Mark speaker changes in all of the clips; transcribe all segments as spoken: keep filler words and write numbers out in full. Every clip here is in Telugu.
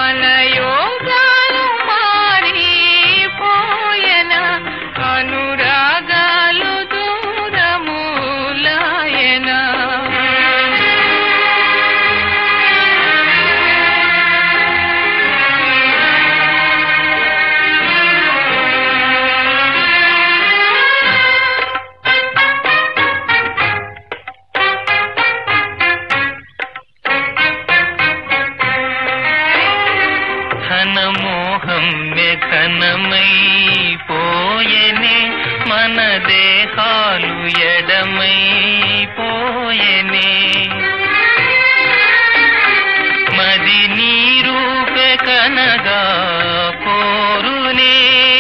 Speaker 1: మన యోగాలు మారిపోయెన అనురాగాలు దూరములాయెన
Speaker 2: ఘనమోహం ఘనమై పోయెనే మన దేహాలు ఎడమై పోయెనే మది నీరూపే కనగా పోరునే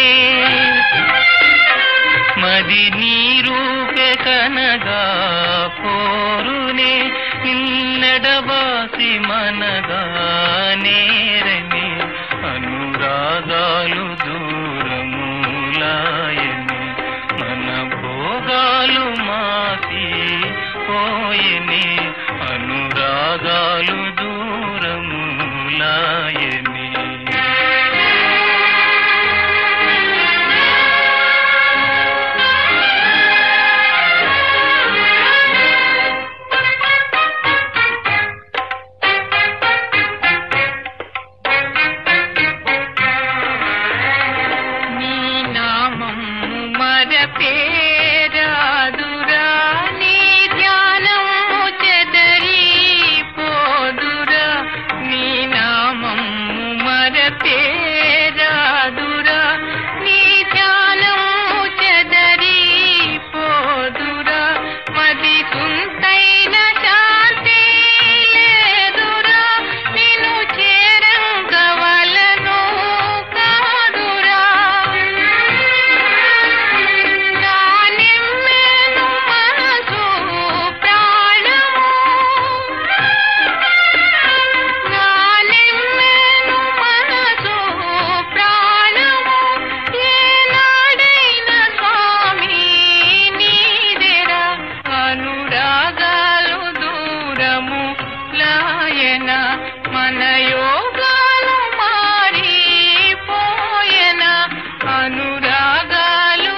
Speaker 2: మది నీరూపే కనగా పోరునే ఇన్నెడబాసి మనగా నేరని అనురాగాలు దూరములాయని మన భోగాలు మాసి పోయని అనురాగాలు దూరములాయని
Speaker 1: పేరాదురా నీ ధ్యానము చెదరి పోదురా నీ నామము మరపేరాదురా నీ ధ్యానము చెదరి పోదురా మది సుంతైన శాంతి లేదురా నిన్ను చేరంగవలను కాదురా మన యోగాలు మారిపోయెన అనురాగాలు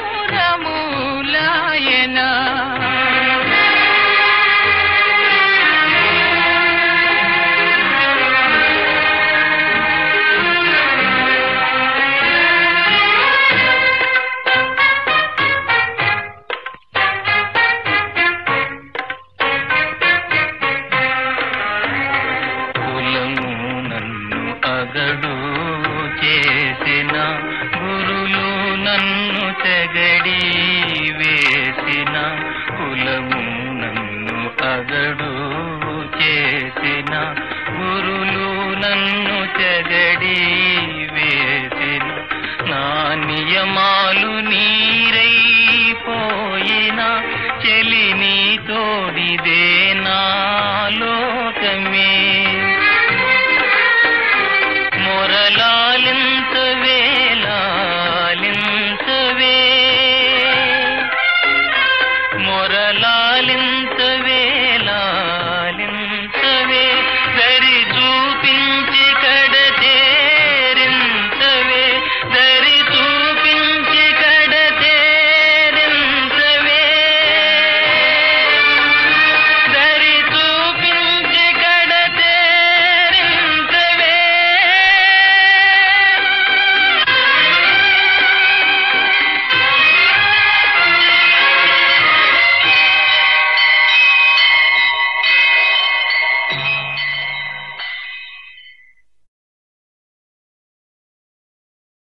Speaker 1: దూరములాయెన
Speaker 2: అగడు చేసిన గురులు నన్ను తెగడి వేసిన కులము నన్ను అగడు చేసిన గురులు నన్ను తెగడి